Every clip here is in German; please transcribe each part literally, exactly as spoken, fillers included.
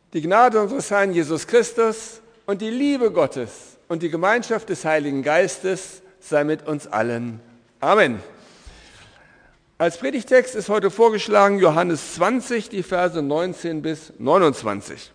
Die Gnade unseres Herrn Jesus Christus und die Liebe Gottes und die Gemeinschaft des Heiligen Geistes sei mit uns allen. Amen. Als Predigtext ist heute vorgeschlagen Johannes zwanzig, die Verse neunzehn bis neunundzwanzig.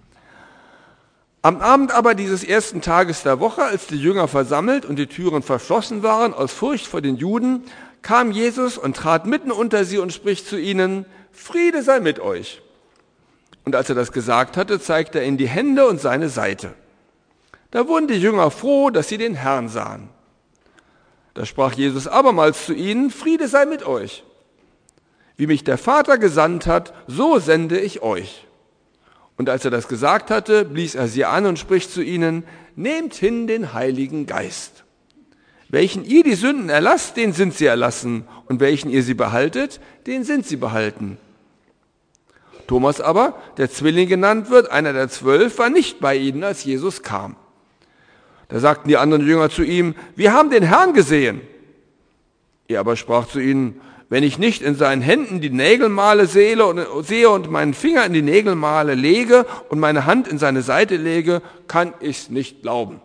Am Abend aber dieses ersten Tages der Woche, als die Jünger versammelt und die Türen verschlossen waren aus Furcht vor den Juden, kam Jesus und trat mitten unter sie und spricht zu ihnen: Friede sei mit euch. Und als er das gesagt hatte, zeigte er ihnen die Hände und seine Seite. Da wurden die Jünger froh, dass sie den Herrn sahen. Da sprach Jesus abermals zu ihnen: Friede sei mit euch. Wie mich der Vater gesandt hat, so sende ich euch. Und als er das gesagt hatte, blies er sie an und spricht zu ihnen: Nehmt hin den Heiligen Geist. Welchen ihr die Sünden erlasst, den sind sie erlassen, und welchen ihr sie behaltet, den sind sie behalten. Thomas aber, der Zwilling genannt wird, einer der zwölf, war nicht bei ihnen, als Jesus kam. Da sagten die anderen Jünger zu ihm: Wir haben den Herrn gesehen. Er aber sprach zu ihnen: Wenn ich nicht in seinen Händen die Nägelmale sehe und meinen Finger in die Nägelmale lege und meine Hand in seine Seite lege, kann ich's nicht glauben.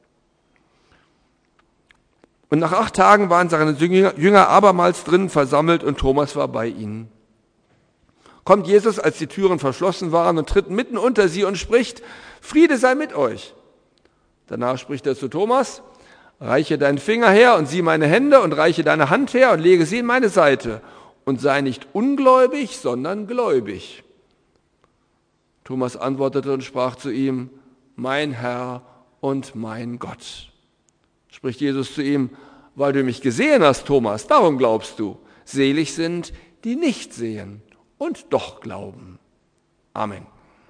Und nach acht Tagen waren seine Jünger abermals drinnen versammelt und Thomas war bei ihnen. Kommt Jesus, als die Türen verschlossen waren, und tritt mitten unter sie und spricht: Friede sei mit euch. Danach spricht er zu Thomas: Reiche deinen Finger her und sieh meine Hände und reiche deine Hand her und lege sie in meine Seite und sei nicht ungläubig, sondern gläubig. Thomas antwortete und sprach zu ihm: Mein Herr und mein Gott. Spricht Jesus zu ihm: Weil du mich gesehen hast, Thomas, darum glaubst du. Selig sind, die nicht sehen und doch glauben. Amen.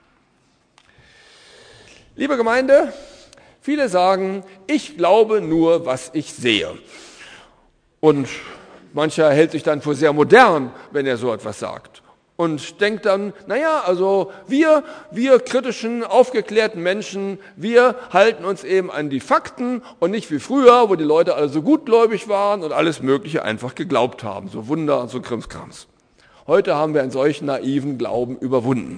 Liebe Gemeinde, viele sagen, ich glaube nur, was ich sehe. Und mancher hält sich dann für sehr modern, wenn er so etwas sagt. Und denkt dann, naja, also wir, wir kritischen, aufgeklärten Menschen, wir halten uns eben an die Fakten und nicht wie früher, wo die Leute alle so gutgläubig waren und alles Mögliche einfach geglaubt haben, so Wunder und so Krimskrams. Heute haben wir einen solchen naiven Glauben überwunden.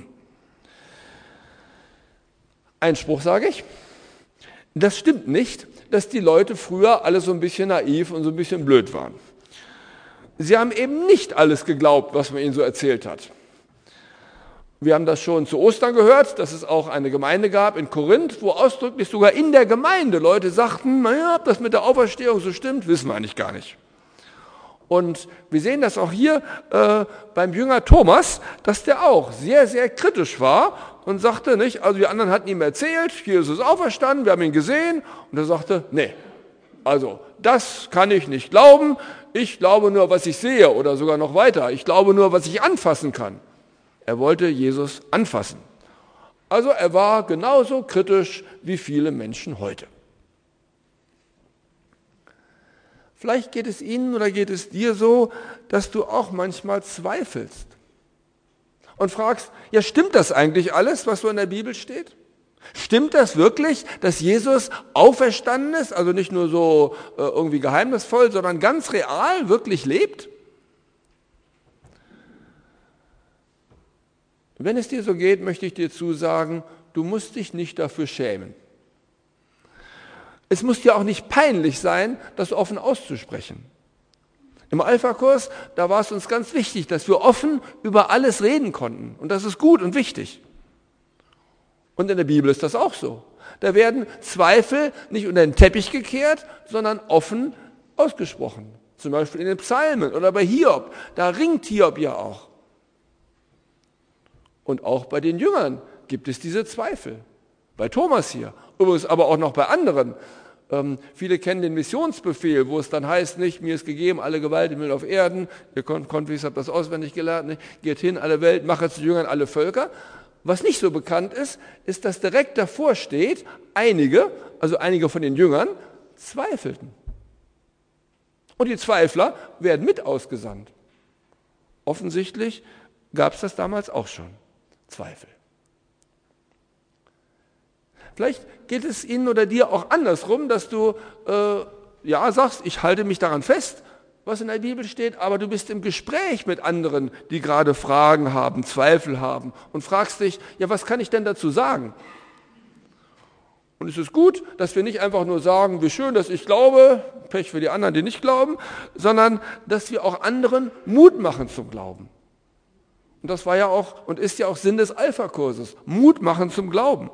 Ein Spruch sage ich: Das stimmt nicht, dass die Leute früher alle so ein bisschen naiv und so ein bisschen blöd waren. Sie haben eben nicht alles geglaubt, was man ihnen so erzählt hat. Wir haben das schon zu Ostern gehört, dass es auch eine Gemeinde gab in Korinth, wo ausdrücklich sogar in der Gemeinde Leute sagten: Naja, ob das mit der Auferstehung so stimmt, wissen wir eigentlich gar nicht. Und wir sehen das auch hier äh, beim Jünger Thomas, dass der auch sehr, sehr kritisch war und sagte, nicht, also die anderen hatten ihm erzählt, Jesus ist auferstanden, wir haben ihn gesehen, und er sagte, nee, also das kann ich nicht glauben, ich glaube nur, was ich sehe, oder sogar noch weiter, ich glaube nur, was ich anfassen kann. Er wollte Jesus anfassen. Also er war genauso kritisch wie viele Menschen heute. Vielleicht geht es Ihnen oder geht es dir so, dass du auch manchmal zweifelst und fragst, ja, stimmt das eigentlich alles, was so in der Bibel steht? Stimmt das wirklich, dass Jesus auferstanden ist, also nicht nur so äh, irgendwie geheimnisvoll, sondern ganz real wirklich lebt? Wenn es dir so geht, möchte ich dir zusagen, du musst dich nicht dafür schämen. Es muss dir auch nicht peinlich sein, das offen auszusprechen. Im Alpha-Kurs, da war es uns ganz wichtig, dass wir offen über alles reden konnten. Und das ist gut und wichtig. Und in der Bibel ist das auch so. Da werden Zweifel nicht unter den Teppich gekehrt, sondern offen ausgesprochen. Zum Beispiel in den Psalmen oder bei Hiob. Da ringt Hiob ja auch. Und auch bei den Jüngern gibt es diese Zweifel. Bei Thomas hier, übrigens aber auch noch bei anderen. Ähm, viele kennen den Missionsbefehl, wo es dann heißt, nicht, mir ist gegeben alle Gewalt im Himmel auf Erden, ihr Konfis habt das auswendig gelernt, nicht? Geht hin, alle Welt, macht zu Jüngern alle Völker. Was nicht so bekannt ist, ist, dass direkt davor steht, einige, also einige von den Jüngern, zweifelten. Und die Zweifler werden mit ausgesandt. Offensichtlich gab es das damals auch schon, Zweifel. Vielleicht geht es Ihnen oder dir auch andersrum, dass du äh, ja sagst, ich halte mich daran fest, was in der Bibel steht, aber du bist im Gespräch mit anderen, die gerade Fragen haben, Zweifel haben und fragst dich, ja, was kann ich denn dazu sagen? Und es ist gut, dass wir nicht einfach nur sagen, wie schön, dass ich glaube, Pech für die anderen, die nicht glauben, sondern dass wir auch anderen Mut machen zum Glauben. Und das war ja auch und ist ja auch Sinn des Alpha-Kurses, Mut machen zum Glauben.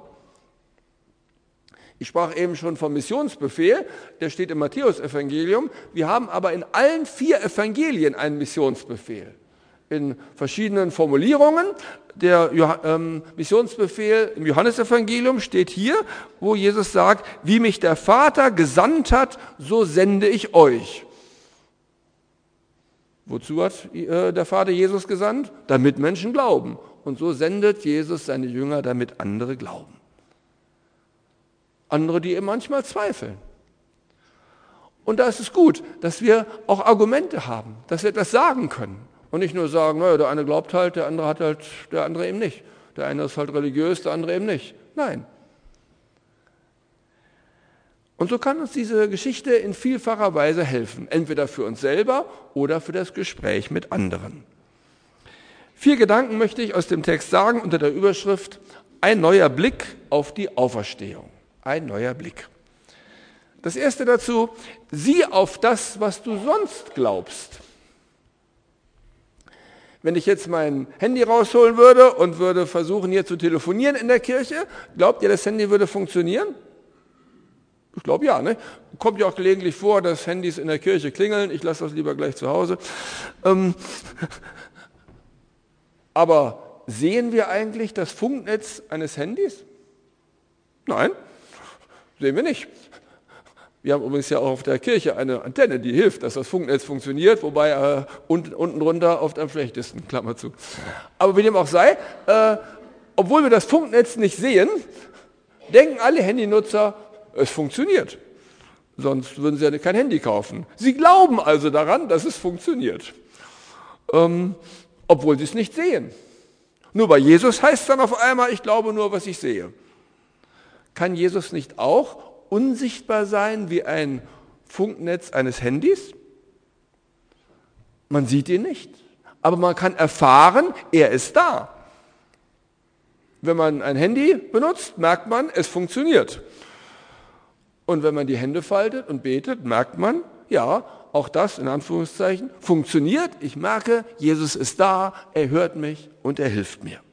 Ich sprach eben schon vom Missionsbefehl, der steht im Matthäus-Evangelium. Wir haben aber in allen vier Evangelien einen Missionsbefehl. In verschiedenen Formulierungen. Der ähm, Missionsbefehl im Johannesevangelium steht hier, wo Jesus sagt, wie mich der Vater gesandt hat, so sende ich euch. Wozu hat äh, der Vater Jesus gesandt? Damit Menschen glauben. Und so sendet Jesus seine Jünger, damit andere glauben. Andere, die eben manchmal zweifeln. Und da ist es gut, dass wir auch Argumente haben, dass wir etwas sagen können. Und nicht nur sagen, naja, der eine glaubt halt, der andere hat halt, der andere eben nicht. Der eine ist halt religiös, der andere eben nicht. Nein. Und so kann uns diese Geschichte in vielfacher Weise helfen, entweder für uns selber oder für das Gespräch mit anderen. Vier Gedanken möchte ich aus dem Text sagen unter der Überschrift Ein neuer Blick auf die Auferstehung. Ein neuer Blick. Das erste dazu, sieh auf das, was du sonst glaubst. Wenn ich jetzt mein Handy rausholen würde und würde versuchen, hier zu telefonieren in der Kirche, glaubt ihr, das Handy würde funktionieren? Ich glaube ja, ne? Kommt ja auch gelegentlich vor, dass Handys in der Kirche klingeln. Ich lasse das lieber gleich zu Hause. Ähm, aber sehen wir eigentlich das Funknetz eines Handys? Nein, sehen wir nicht. Wir haben übrigens ja auch auf der Kirche eine Antenne, die hilft, dass das Funknetz funktioniert, wobei äh, unten, unten drunter oft am schlechtesten, Klammer zu. Aber wie dem auch sei, äh, obwohl wir das Funknetz nicht sehen, denken alle Handynutzer, es funktioniert. Sonst würden sie ja kein Handy kaufen. Sie glauben also daran, dass es funktioniert, ähm, obwohl sie es nicht sehen. Nur bei Jesus heißt es dann auf einmal, ich glaube nur, was ich sehe. Kann Jesus nicht auch unsichtbar sein wie ein Funknetz eines Handys? Man sieht ihn nicht, aber man kann erfahren, er ist da. Wenn man ein Handy benutzt, merkt man, es funktioniert. Und wenn man die Hände faltet und betet, merkt man, ja, auch das in Anführungszeichen funktioniert. Ich merke, Jesus ist da, er hört mich und er hilft mir.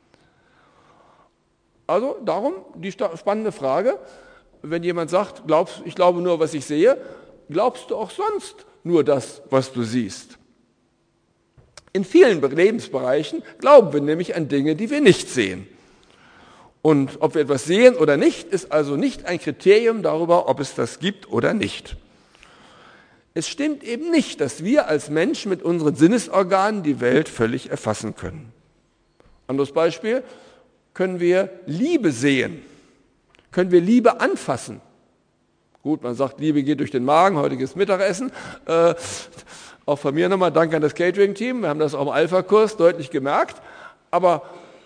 Also darum die spannende Frage, wenn jemand sagt, glaubst, ich glaube nur, was ich sehe, glaubst du auch sonst nur das, was du siehst? In vielen Lebensbereichen glauben wir nämlich an Dinge, die wir nicht sehen. Und ob wir etwas sehen oder nicht, ist also nicht ein Kriterium darüber, ob es das gibt oder nicht. Es stimmt eben nicht, dass wir als Menschen mit unseren Sinnesorganen die Welt völlig erfassen können. Anderes Beispiel, können wir Liebe sehen? Können wir Liebe anfassen? Gut, man sagt, Liebe geht durch den Magen, heutiges Mittagessen. Äh, auch von mir nochmal Dank an das Catering-Team, wir haben das auch im Alpha-Kurs deutlich gemerkt. Aber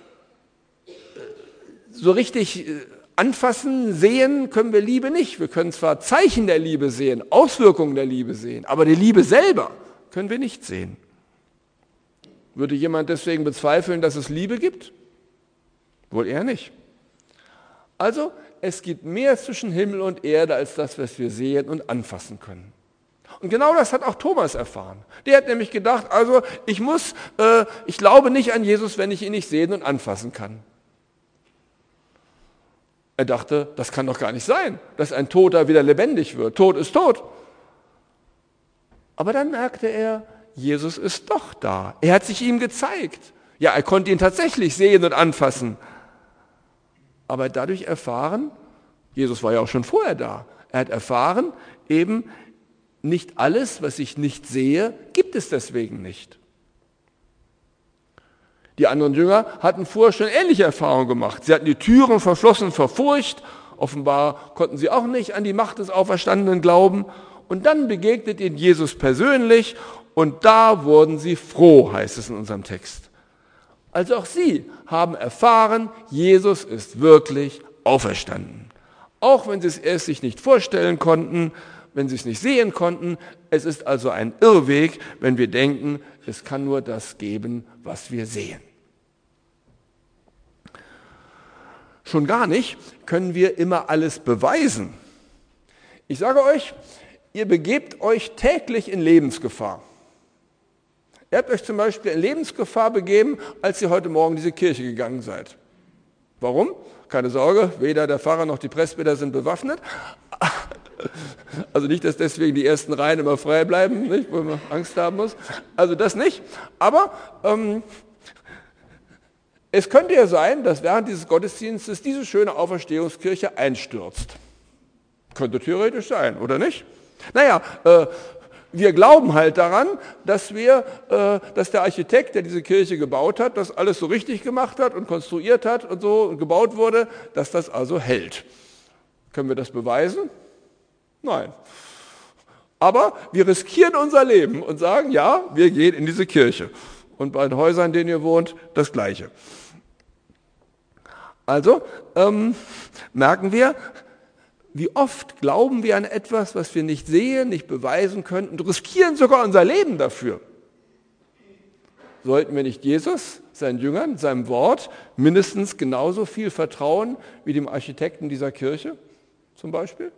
so richtig anfassen, sehen können wir Liebe nicht. Wir können zwar Zeichen der Liebe sehen, Auswirkungen der Liebe sehen, aber die Liebe selber können wir nicht sehen. Würde jemand deswegen bezweifeln, dass es Liebe gibt? Wohl eher nicht. Also, es gibt mehr zwischen Himmel und Erde als das, was wir sehen und anfassen können. Und genau das hat auch Thomas erfahren. Der hat nämlich gedacht, also ich muss, äh, ich glaube nicht an Jesus, wenn ich ihn nicht sehen und anfassen kann. Er dachte, das kann doch gar nicht sein, dass ein Toter wieder lebendig wird. Tod ist tot. Aber dann merkte er, Jesus ist doch da. Er hat sich ihm gezeigt. Ja, er konnte ihn tatsächlich sehen und anfassen. Aber dadurch erfahren, Jesus war ja auch schon vorher da, er hat erfahren, eben nicht alles, was ich nicht sehe, gibt es deswegen nicht. Die anderen Jünger hatten vorher schon ähnliche Erfahrungen gemacht. Sie hatten die Türen verschlossen vor Furcht, offenbar konnten sie auch nicht an die Macht des Auferstandenen glauben. Und dann begegnet ihnen Jesus persönlich und da wurden sie froh, heißt es in unserem Text. Also auch sie haben erfahren, Jesus ist wirklich auferstanden. Auch wenn sie es erst sich nicht vorstellen konnten, wenn sie es nicht sehen konnten. Es ist also ein Irrweg, wenn wir denken, es kann nur das geben, was wir sehen. Schon gar nicht können wir immer alles beweisen. Ich sage euch, ihr begebt euch täglich in Lebensgefahr. Ihr habt euch zum Beispiel in Lebensgefahr begeben, als ihr heute Morgen in diese Kirche gegangen seid. Warum? Keine Sorge, weder der Pfarrer noch die Presbyter sind bewaffnet. Also nicht, dass deswegen die ersten Reihen immer frei bleiben, nicht, wo man Angst haben muss. Also das nicht. Aber ähm, es könnte ja sein, dass während dieses Gottesdienstes diese schöne Auferstehungskirche einstürzt. Könnte theoretisch sein, oder nicht? Naja, äh, wir glauben halt daran, dass wir, äh, dass der Architekt, der diese Kirche gebaut hat, das alles so richtig gemacht hat und konstruiert hat und so und gebaut wurde, dass das also hält. Können wir das beweisen? Nein. Aber wir riskieren unser Leben und sagen, ja, wir gehen in diese Kirche. Und bei den Häusern, in denen ihr wohnt, das Gleiche. Also ähm, merken wir, wie oft glauben wir an etwas, was wir nicht sehen, nicht beweisen können und riskieren sogar unser Leben dafür. Sollten wir nicht Jesus, seinen Jüngern, seinem Wort mindestens genauso viel vertrauen wie dem Architekten dieser Kirche zum Beispiel?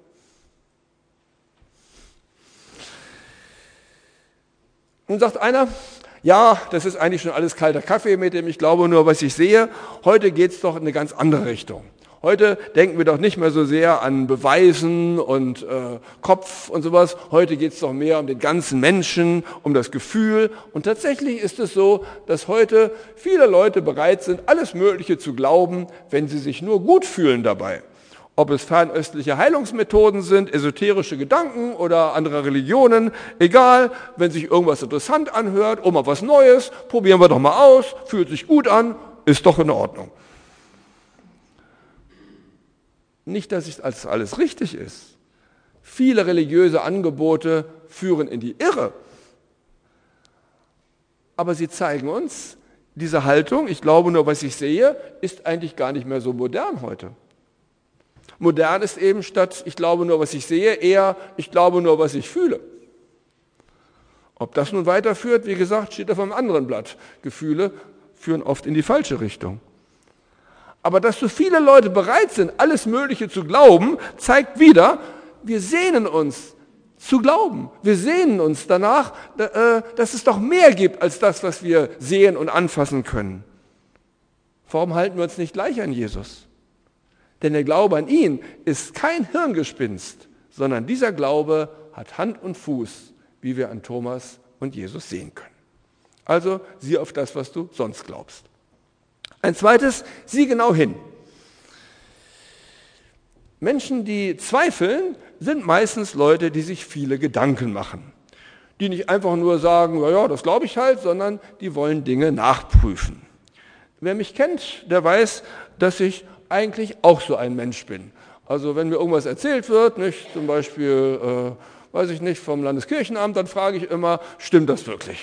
Nun sagt einer, ja, das ist eigentlich schon alles kalter Kaffee mit dem, ich glaube nur, was ich sehe. Heute geht es doch in eine ganz andere Richtung. Heute denken wir doch nicht mehr so sehr an Beweisen und äh, Kopf und sowas. Heute geht es doch mehr um den ganzen Menschen, um das Gefühl. Und tatsächlich ist es so, dass heute viele Leute bereit sind, alles Mögliche zu glauben, wenn sie sich nur gut fühlen dabei. Ob es fernöstliche Heilungsmethoden sind, esoterische Gedanken oder andere Religionen, egal, wenn sich irgendwas interessant anhört, oh mal was Neues, probieren wir doch mal aus, fühlt sich gut an, ist doch in Ordnung. Nicht, dass das alles richtig ist. Viele religiöse Angebote führen in die Irre. Aber sie zeigen uns, diese Haltung, ich glaube nur, was ich sehe, ist eigentlich gar nicht mehr so modern heute. Modern ist eben statt, ich glaube nur, was ich sehe, eher, ich glaube nur, was ich fühle. Ob das nun weiterführt, wie gesagt, steht auf einem anderen Blatt. Gefühle führen oft in die falsche Richtung. Aber dass so viele Leute bereit sind, alles Mögliche zu glauben, zeigt wieder, wir sehnen uns zu glauben. Wir sehnen uns danach, dass es doch mehr gibt als das, was wir sehen und anfassen können. Warum halten wir uns nicht gleich an Jesus? Denn der Glaube an ihn ist kein Hirngespinst, sondern dieser Glaube hat Hand und Fuß, wie wir an Thomas und Jesus sehen können. Also sieh auf das, was du sonst glaubst. Ein zweites, sieh genau hin. Menschen, die zweifeln, sind meistens Leute, die sich viele Gedanken machen. Die nicht einfach nur sagen, ja, ja, das glaube ich halt, sondern die wollen Dinge nachprüfen. Wer mich kennt, der weiß, dass ich eigentlich auch so ein Mensch bin. Also wenn mir irgendwas erzählt wird, nicht, zum Beispiel, äh, weiß ich nicht, vom Landeskirchenamt, dann frage ich immer, stimmt das wirklich?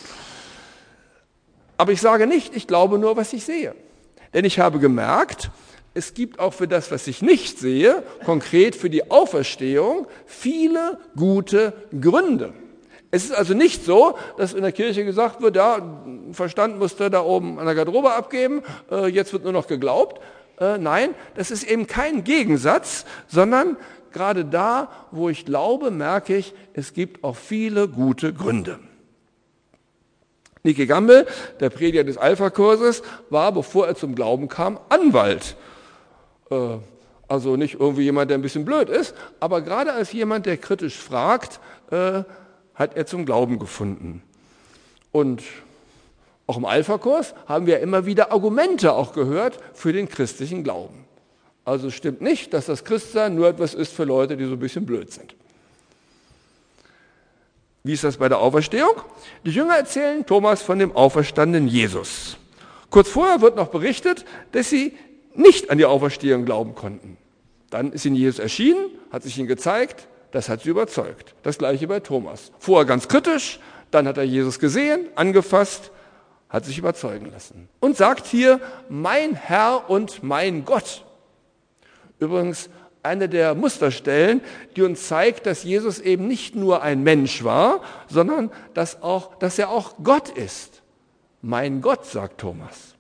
Aber ich sage nicht, ich glaube nur, was ich sehe. Denn ich habe gemerkt, es gibt auch für das, was ich nicht sehe, konkret für die Auferstehung, viele gute Gründe. Es ist also nicht so, dass in der Kirche gesagt wird, ja, Verstand musst du da oben an der Garderobe abgeben, äh, jetzt wird nur noch geglaubt. Äh, nein, das ist eben kein Gegensatz, sondern gerade da, wo ich glaube, merke ich, es gibt auch viele gute Gründe. Nicky Gamble, der Prediger des Alpha-Kurses, war, bevor er zum Glauben kam, Anwalt. Äh, also nicht irgendwie jemand, der ein bisschen blöd ist, aber gerade als jemand, der kritisch fragt, äh, hat er zum Glauben gefunden. Und auch im Alpha-Kurs haben wir immer wieder Argumente auch gehört für den christlichen Glauben. Also es stimmt nicht, dass das Christsein nur etwas ist für Leute, die so ein bisschen blöd sind. Wie ist das bei der Auferstehung? Die Jünger erzählen Thomas von dem auferstandenen Jesus. Kurz vorher wird noch berichtet, dass sie nicht an die Auferstehung glauben konnten. Dann ist ihnen Jesus erschienen, hat sich ihnen gezeigt, das hat sie überzeugt. Das gleiche bei Thomas. Vorher ganz kritisch, dann hat er Jesus gesehen, angefasst, hat sich überzeugen lassen. Und sagt hier, mein Herr und mein Gott. Übrigens eine der Musterstellen, die uns zeigt, dass Jesus eben nicht nur ein Mensch war, sondern dass, auch, dass er auch Gott ist. Mein Gott, sagt Thomas.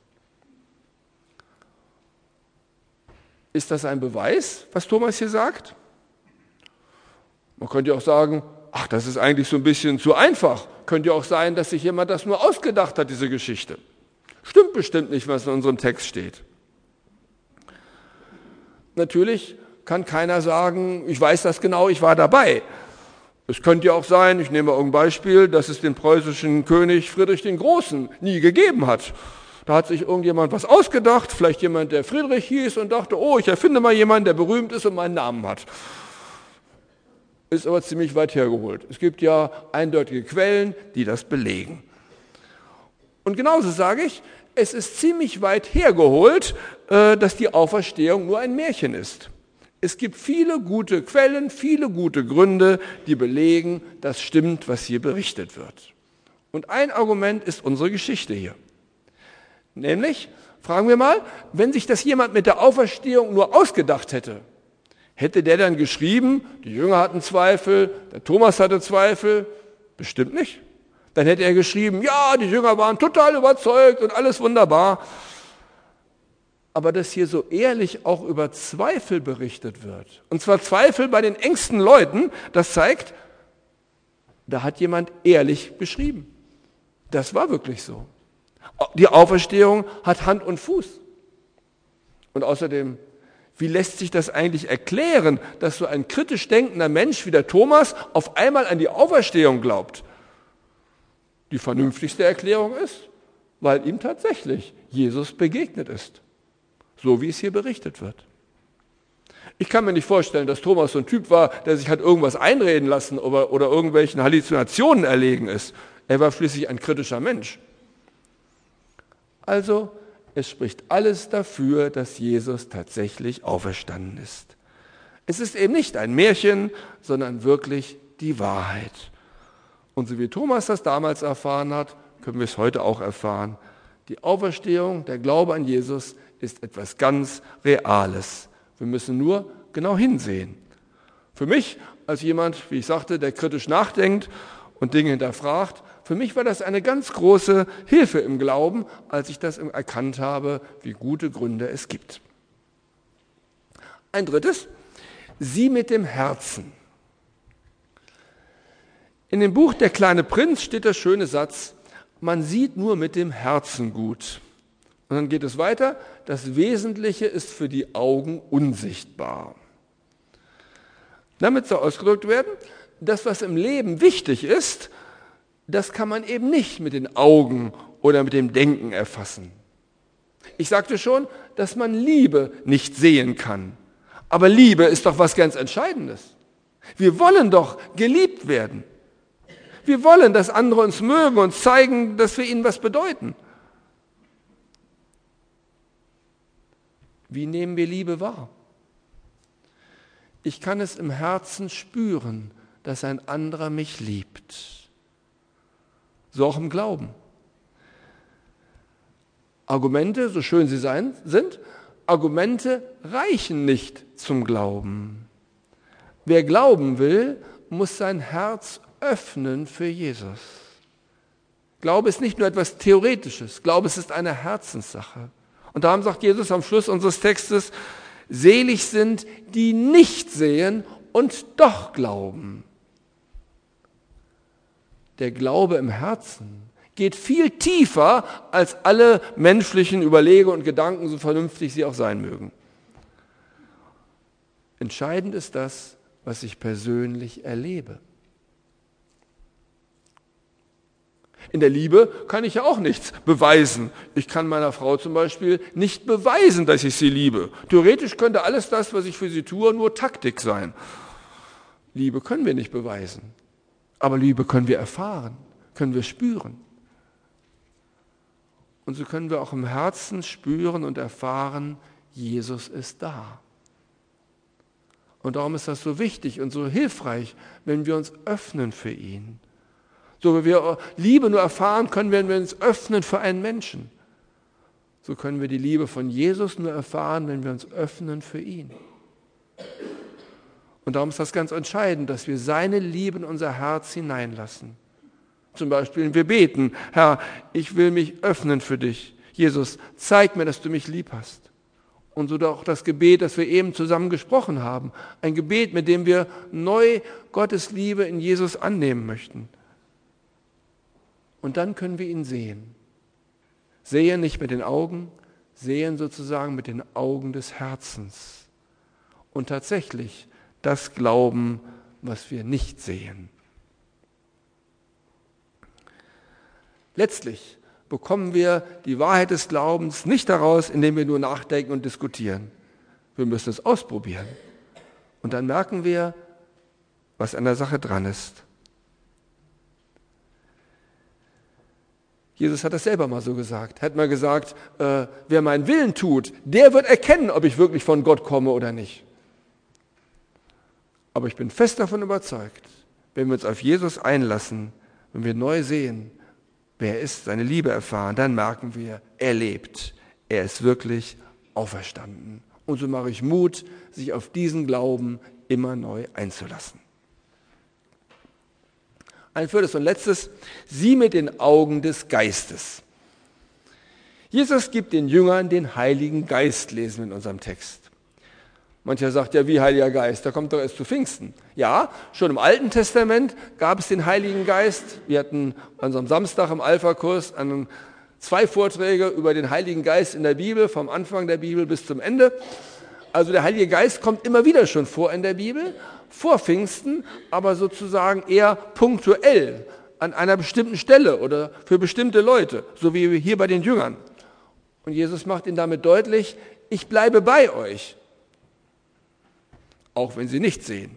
Ist das ein Beweis, was Thomas hier sagt? Man könnte ja auch sagen, ach, das ist eigentlich so ein bisschen zu einfach. Könnte ja auch sein, dass sich jemand das nur ausgedacht hat, diese Geschichte. Stimmt bestimmt nicht, was in unserem Text steht. Natürlich kann keiner sagen, ich weiß das genau, ich war dabei. Es könnte ja auch sein, ich nehme irgendein Beispiel, dass es den preußischen König Friedrich den Großen nie gegeben hat. Da hat sich irgendjemand was ausgedacht, vielleicht jemand, der Friedrich hieß und dachte, oh, ich erfinde mal jemanden, der berühmt ist und meinen Namen hat. Ist aber ziemlich weit hergeholt. Es gibt ja eindeutige Quellen, die das belegen. Und genauso sage ich, es ist ziemlich weit hergeholt, dass die Auferstehung nur ein Märchen ist. Es gibt viele gute Quellen, viele gute Gründe, die belegen, das stimmt, was hier berichtet wird. Und ein Argument ist unsere Geschichte hier. Nämlich, fragen wir mal, wenn sich das jemand mit der Auferstehung nur ausgedacht hätte, hätte der dann geschrieben, die Jünger hatten Zweifel, der Thomas hatte Zweifel? Bestimmt nicht. Dann hätte er geschrieben, ja, die Jünger waren total überzeugt und alles wunderbar. Aber dass hier so ehrlich auch über Zweifel berichtet wird, und zwar Zweifel bei den engsten Leuten, das zeigt, da hat jemand ehrlich beschrieben. Das war wirklich so. Die Auferstehung hat Hand und Fuß. Und außerdem, wie lässt sich das eigentlich erklären, dass so ein kritisch denkender Mensch wie der Thomas auf einmal an die Auferstehung glaubt? Die vernünftigste Erklärung ist, weil ihm tatsächlich Jesus begegnet ist. So wie es hier berichtet wird. Ich kann mir nicht vorstellen, dass Thomas so ein Typ war, der sich hat irgendwas einreden lassen oder, oder irgendwelchen Halluzinationen erlegen ist. Er war schließlich ein kritischer Mensch. Also, es spricht alles dafür, dass Jesus tatsächlich auferstanden ist. Es ist eben nicht ein Märchen, sondern wirklich die Wahrheit. Und so wie Thomas das damals erfahren hat, können wir es heute auch erfahren. Die Auferstehung, der Glaube an Jesus ist etwas ganz Reales. Wir müssen nur genau hinsehen. Für mich, als jemand, wie ich sagte, der kritisch nachdenkt und Dinge hinterfragt, für mich war das eine ganz große Hilfe im Glauben, als ich das erkannt habe, wie gute Gründe es gibt. Ein drittes, sieh mit dem Herzen. In dem Buch Der kleine Prinz steht der schöne Satz, man sieht nur mit dem Herzen gut. Und dann geht es weiter, das Wesentliche ist für die Augen unsichtbar. Damit soll ausgedrückt werden, das, was im Leben wichtig ist, das kann man eben nicht mit den Augen oder mit dem Denken erfassen. Ich sagte schon, dass man Liebe nicht sehen kann. Aber Liebe ist doch was ganz Entscheidendes. Wir wollen doch geliebt werden. Wir wollen, dass andere uns mögen und zeigen, dass wir ihnen was bedeuten. Wie nehmen wir Liebe wahr? Ich kann es im Herzen spüren, dass ein anderer mich liebt. So auch im Glauben. Argumente, so schön sie sein, sind, Argumente reichen nicht zum Glauben. Wer glauben will, muss sein Herz öffnen für Jesus. Glaube ist nicht nur etwas Theoretisches, Glaube ist eine Herzenssache. Und darum sagt Jesus am Schluss unseres Textes, selig sind, die nicht sehen und doch glauben. Der Glaube im Herzen geht viel tiefer als alle menschlichen Überlegungen und Gedanken, so vernünftig sie auch sein mögen. Entscheidend ist das, was ich persönlich erlebe. In der Liebe kann ich ja auch nichts beweisen. Ich kann meiner Frau zum Beispiel nicht beweisen, dass ich sie liebe. Theoretisch könnte alles das, was ich für sie tue, nur Taktik sein. Liebe können wir nicht beweisen. Aber Liebe können wir erfahren, können wir spüren. Und so können wir auch im Herzen spüren und erfahren, Jesus ist da. Und darum ist das so wichtig und so hilfreich, wenn wir uns öffnen für ihn. So wie wir Liebe nur erfahren können, wenn wir uns öffnen für einen Menschen. So können wir die Liebe von Jesus nur erfahren, wenn wir uns öffnen für ihn. Und darum ist das ganz entscheidend, dass wir seine Liebe in unser Herz hineinlassen. Zum Beispiel, wenn wir beten, Herr, ich will mich öffnen für dich. Jesus, zeig mir, dass du mich lieb hast. Und so auch das Gebet, das wir eben zusammen gesprochen haben. Ein Gebet, mit dem wir neu Gottes Liebe in Jesus annehmen möchten. Und dann können wir ihn sehen. Sehen nicht mit den Augen, sehen sozusagen mit den Augen des Herzens. Und tatsächlich das glauben, was wir nicht sehen. Letztlich bekommen wir die Wahrheit des Glaubens nicht daraus, indem wir nur nachdenken und diskutieren. Wir müssen es ausprobieren. Und dann merken wir, was an der Sache dran ist. Jesus hat das selber mal so gesagt. Er hat mal gesagt, äh, wer meinen Willen tut, der wird erkennen, ob ich wirklich von Gott komme oder nicht. Aber ich bin fest davon überzeugt, wenn wir uns auf Jesus einlassen, wenn wir neu sehen, wer er ist, seine Liebe erfahren, dann merken wir, er lebt. Er ist wirklich auferstanden. Und so mache ich Mut, sich auf diesen Glauben immer neu einzulassen. Ein viertes und letztes, sieh mit den Augen des Geistes. Jesus gibt den Jüngern den Heiligen Geist, lesen wir in unserem Text. Mancher sagt ja, wie Heiliger Geist, der kommt doch erst zu Pfingsten. Ja, schon im Alten Testament gab es den Heiligen Geist. Wir hatten an unserem Samstag im Alpha-Kurs zwei Vorträge über den Heiligen Geist in der Bibel, vom Anfang der Bibel bis zum Ende. Also der Heilige Geist kommt immer wieder schon vor in der Bibel, vor Pfingsten, aber sozusagen eher punktuell an einer bestimmten Stelle oder für bestimmte Leute, so wie hier bei den Jüngern. Und Jesus macht ihnen damit deutlich, ich bleibe bei euch, auch wenn sie nicht sehen.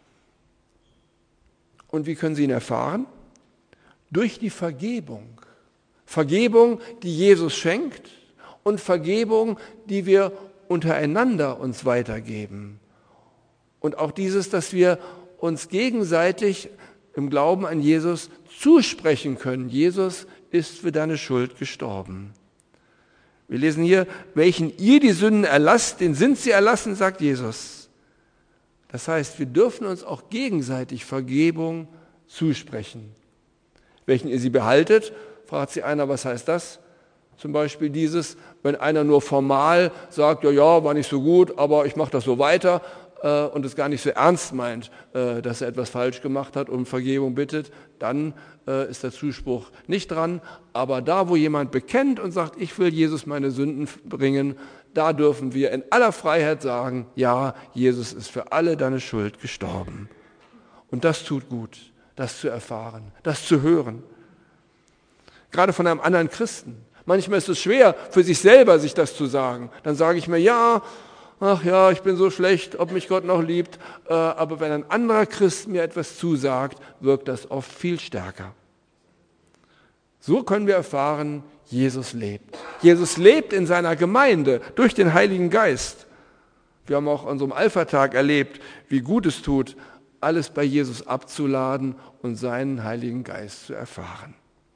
Und wie können sie ihn erfahren? Durch die Vergebung. Vergebung, die Jesus schenkt und Vergebung, die wir untereinander uns weitergeben. Und auch dieses, dass wir uns gegenseitig im Glauben an Jesus zusprechen können. Jesus ist für deine Schuld gestorben. Wir lesen hier, welchen ihr die Sünden erlasst, den sind sie erlassen, sagt Jesus. Das heißt, wir dürfen uns auch gegenseitig Vergebung zusprechen. Welchen ihr sie behaltet, fragt sie einer, was heißt das? Zum Beispiel dieses, wenn einer nur formal sagt, ja, ja, war nicht so gut, aber ich mache das so weiter äh, und es gar nicht so ernst meint, äh, dass er etwas falsch gemacht hat und um Vergebung bittet, dann äh, ist der Zuspruch nicht dran. Aber da, wo jemand bekennt und sagt, ich will Jesus meine Sünden bringen, da dürfen wir in aller Freiheit sagen, ja, Jesus ist für alle deine Schuld gestorben. Und das tut gut, das zu erfahren, das zu hören. Gerade von einem anderen Christen. Manchmal ist es schwer, für sich selber sich das zu sagen. Dann sage ich mir, ja, ach ja, ich bin so schlecht, ob mich Gott noch liebt. Aber wenn ein anderer Christ mir etwas zusagt, wirkt das oft viel stärker. So können wir erfahren, Jesus lebt. Jesus lebt in seiner Gemeinde durch den Heiligen Geist. Wir haben auch an unserem Alpha-Tag erlebt, wie gut es tut, alles bei Jesus abzuladen und seinen Heiligen Geist zu erfahren.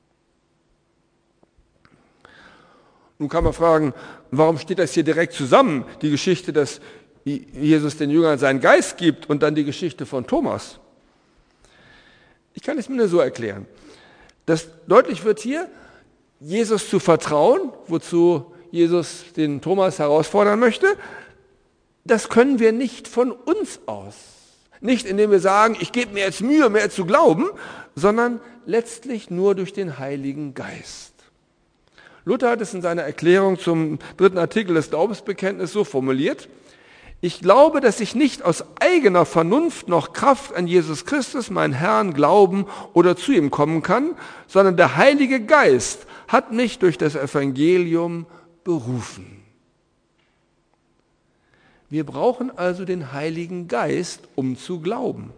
Nun kann man fragen, warum steht das hier direkt zusammen, die Geschichte, dass Jesus den Jüngern seinen Geist gibt und dann die Geschichte von Thomas? Ich kann es mir nur so erklären. Dass deutlich wird hier, Jesus zu vertrauen, wozu Jesus den Thomas herausfordern möchte, das können wir nicht von uns aus. Nicht indem wir sagen, ich gebe mir jetzt Mühe, mehr zu glauben, sondern letztlich nur durch den Heiligen Geist. Luther hat es in seiner Erklärung zum dritten Artikel des Glaubensbekenntnisses so formuliert: Ich glaube, dass ich nicht aus eigener Vernunft noch Kraft an Jesus Christus, meinen Herrn, glauben oder zu ihm kommen kann, sondern der Heilige Geist hat mich durch das Evangelium berufen. Wir brauchen also den Heiligen Geist, um zu glauben.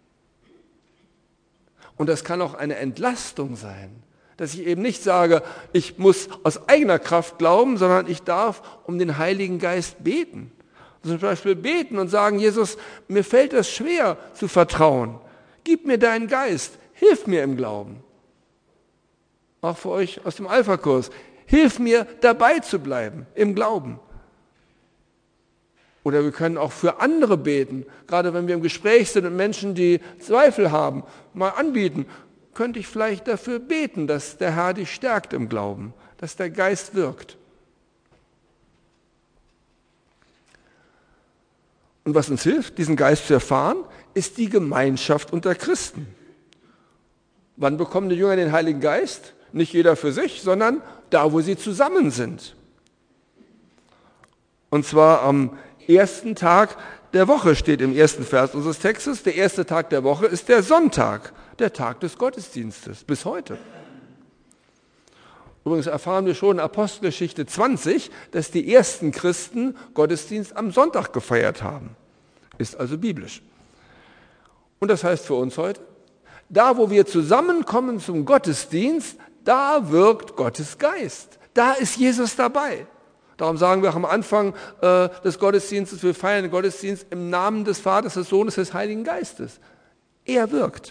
Und das kann auch eine Entlastung sein. Dass ich eben nicht sage, ich muss aus eigener Kraft glauben, sondern ich darf um den Heiligen Geist beten. Zum Beispiel beten und sagen, Jesus, mir fällt es schwer zu vertrauen. Gib mir deinen Geist, hilf mir im Glauben. Auch für euch aus dem Alpha-Kurs, hilf mir dabei zu bleiben im Glauben. Oder wir können auch für andere beten, gerade wenn wir im Gespräch sind und Menschen, die Zweifel haben, mal anbieten. Könnte ich vielleicht dafür beten, dass der Herr dich stärkt im Glauben, dass der Geist wirkt. Und was uns hilft, diesen Geist zu erfahren, ist die Gemeinschaft unter Christen. Wann bekommen die Jünger den Heiligen Geist? Nicht jeder für sich, sondern da, wo sie zusammen sind. Und zwar am ersten Tag der Woche steht im ersten Vers unseres Textes. Der erste Tag der Woche ist der Sonntag, der Tag des Gottesdienstes, bis heute. Übrigens erfahren wir schon in Apostelgeschichte zwanzig, dass die ersten Christen Gottesdienst am Sonntag gefeiert haben. Ist also biblisch. Und das heißt für uns heute, da wo wir zusammenkommen zum Gottesdienst, da wirkt Gottes Geist. Da ist Jesus dabei. Darum sagen wir auch am Anfang äh, des Gottesdienstes, wir feiern den Gottesdienst im Namen des Vaters, des Sohnes, des Heiligen Geistes. Er wirkt.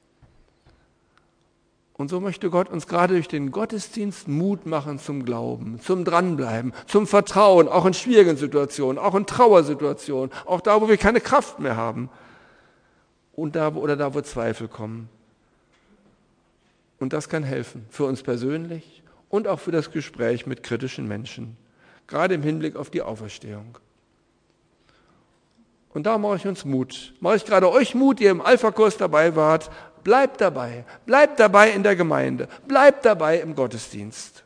Und so möchte Gott uns gerade durch den Gottesdienst Mut machen zum Glauben, zum Dranbleiben, zum Vertrauen, auch in schwierigen Situationen, auch in Trauersituationen, auch da, wo wir keine Kraft mehr haben und da, oder da, wo Zweifel kommen. Und das kann helfen, für uns persönlich und auch für das Gespräch mit kritischen Menschen, gerade im Hinblick auf die Auferstehung. Und da mache ich uns Mut, mache ich gerade euch Mut, ihr im Alpha-Kurs dabei wart. Bleibt dabei, bleibt dabei in der Gemeinde, bleibt dabei im Gottesdienst.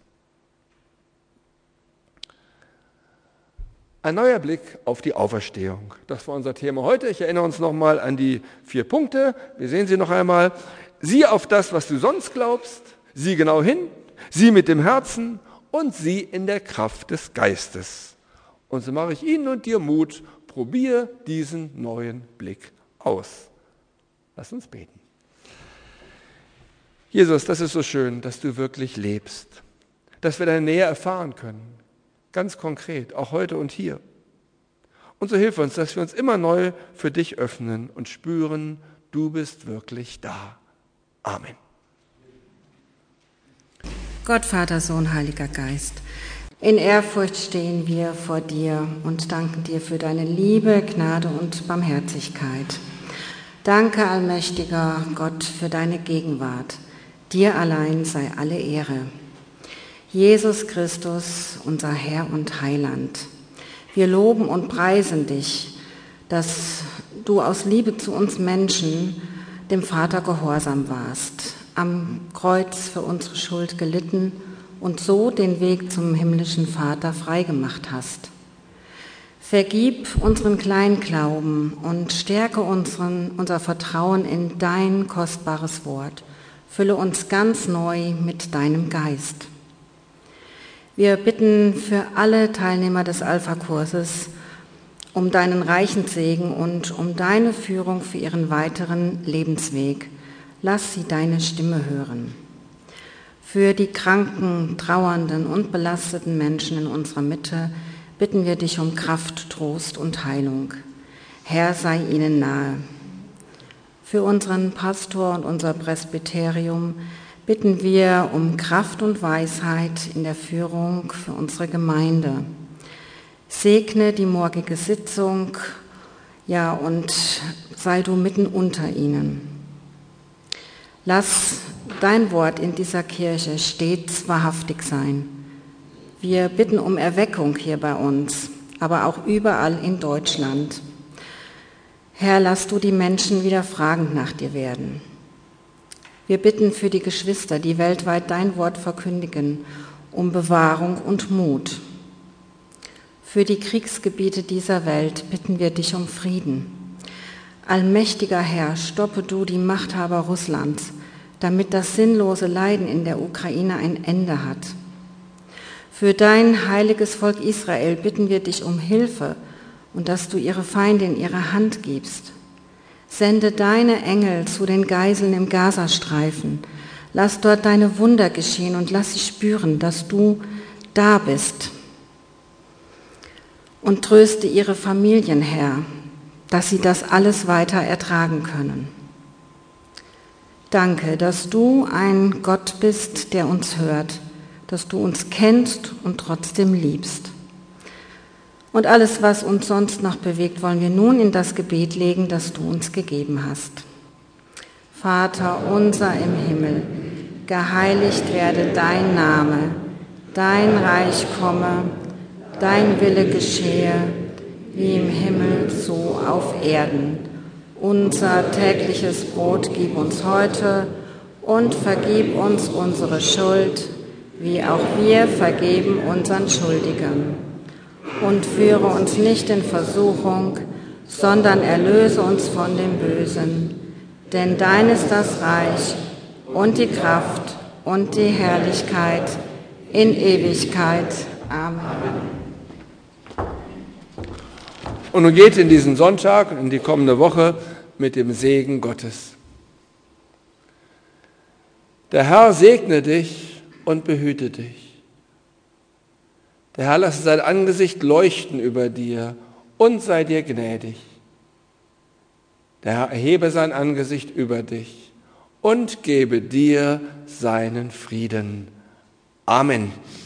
Ein neuer Blick auf die Auferstehung. Das war unser Thema heute. Ich erinnere uns nochmal an die vier Punkte. Wir sehen sie noch einmal. Sieh auf das, was du sonst glaubst. Sieh genau hin. Sieh mit dem Herzen und sieh in der Kraft des Geistes. Und so mache ich Ihnen und dir Mut. Probier diesen neuen Blick aus. Lass uns beten. Jesus, das ist so schön, dass du wirklich lebst, dass wir deine Nähe erfahren können, ganz konkret, auch heute und hier. Und so hilf uns, dass wir uns immer neu für dich öffnen und spüren, du bist wirklich da. Amen. Gott, Vater, Sohn, Heiliger Geist, in Ehrfurcht stehen wir vor dir und danken dir für deine Liebe, Gnade und Barmherzigkeit. Danke, allmächtiger Gott, für deine Gegenwart. Dir allein sei alle Ehre. Jesus Christus, unser Herr und Heiland, wir loben und preisen dich, dass du aus Liebe zu uns Menschen dem Vater gehorsam warst, am Kreuz für unsere Schuld gelitten und so den Weg zum himmlischen Vater freigemacht hast. Vergib unseren Kleinglauben und stärke unseren, unser Vertrauen in dein kostbares Wort. Fülle uns ganz neu mit deinem Geist. Wir bitten für alle Teilnehmer des Alpha-Kurses um deinen reichen Segen und um deine Führung für ihren weiteren Lebensweg. Lass sie deine Stimme hören. Für die kranken, trauernden und belasteten Menschen in unserer Mitte bitten wir dich um Kraft, Trost und Heilung. Herr, sei ihnen nahe. Für unseren Pastor und unser Presbyterium bitten wir um Kraft und Weisheit in der Führung für unsere Gemeinde. Segne die morgige Sitzung, ja, und sei du mitten unter ihnen. Lass dein Wort in dieser Kirche stets wahrhaftig sein. Wir bitten um Erweckung hier bei uns, aber auch überall in Deutschland. Herr, lass du die Menschen wieder fragend nach dir werden. Wir bitten für die Geschwister, die weltweit dein Wort verkündigen, um Bewahrung und Mut. Für die Kriegsgebiete dieser Welt bitten wir dich um Frieden. Allmächtiger Herr, stoppe du die Machthaber Russlands, damit das sinnlose Leiden in der Ukraine ein Ende hat. Für dein heiliges Volk Israel bitten wir dich um Hilfe und dass du ihre Feinde in ihre Hand gibst. Sende deine Engel zu den Geiseln im Gazastreifen. Lass dort deine Wunder geschehen und lass sie spüren, dass du da bist. Und tröste ihre Familien, Herr, dass sie das alles weiter ertragen können. Danke, dass du ein Gott bist, der uns hört, dass du uns kennst und trotzdem liebst. Und alles, was uns sonst noch bewegt, wollen wir nun in das Gebet legen, das du uns gegeben hast. Vater unser im Himmel, geheiligt werde dein Name, dein Reich komme, dein Wille geschehe, wie im Himmel, so auf Erden. Unser tägliches Brot gib uns heute und vergib uns unsere Schuld, wie auch wir vergeben unseren Schuldigern. Und führe uns nicht in Versuchung, sondern erlöse uns von dem Bösen. Denn dein ist das Reich und die Kraft und die Herrlichkeit in Ewigkeit. Amen. Und nun geht in diesen Sonntag und in die kommende Woche mit dem Segen Gottes. Der Herr segne dich und behüte dich. Der Herr lasse sein Angesicht leuchten über dir und sei dir gnädig. Der Herr erhebe sein Angesicht über dich und gebe dir seinen Frieden. Amen.